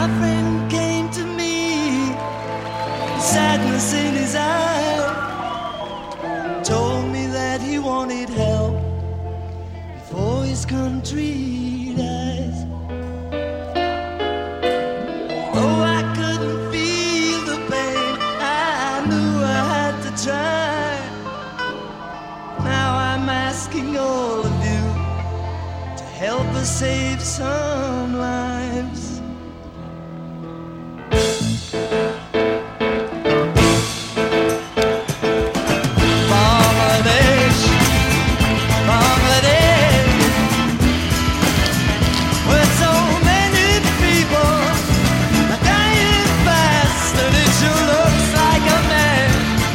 friend came to me, sadness in his eye, told me that he wanted help before his country dies. Oh, I couldn't feel the pain, I knew I had to try. Now I'm asking all of you to help us save some lives. Bangladesh, Bangladesh, where so many people are dying fast, and it sure looks like a man.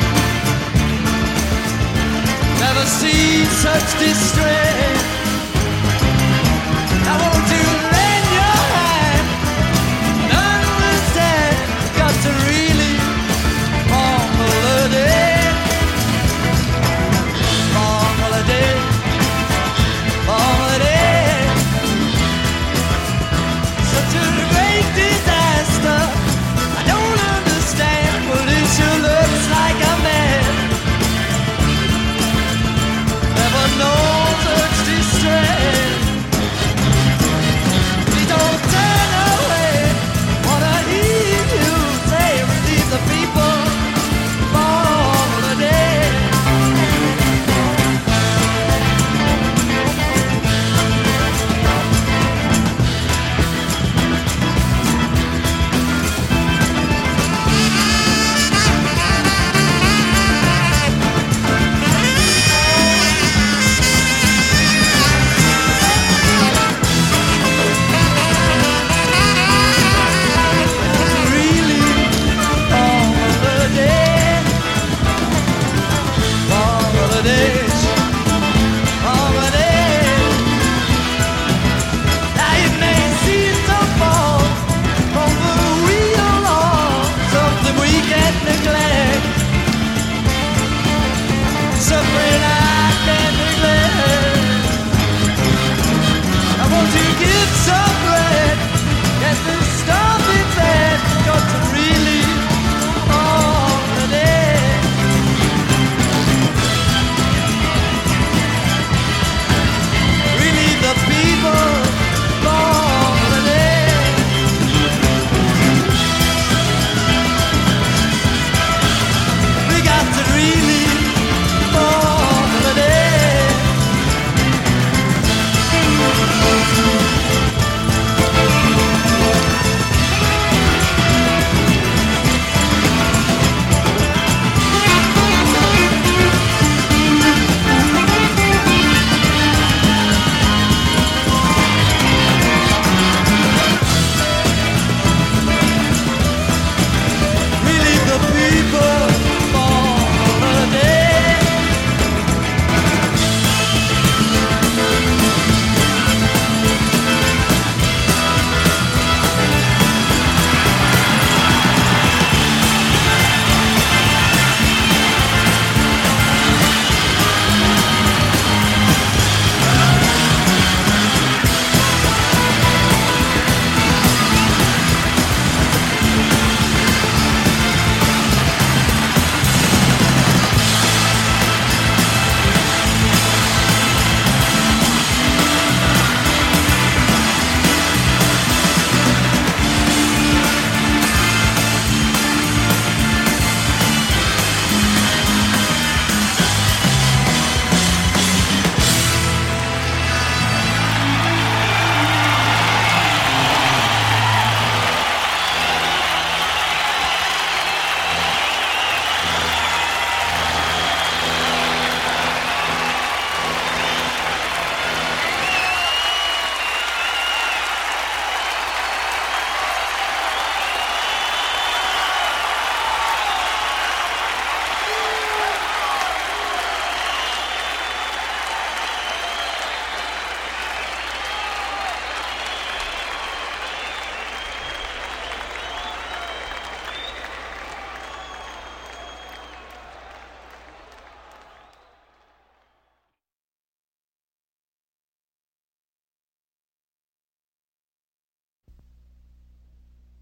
Never seen such distress. I want to let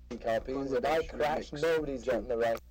copies. If I crash, nobody's getting the rest.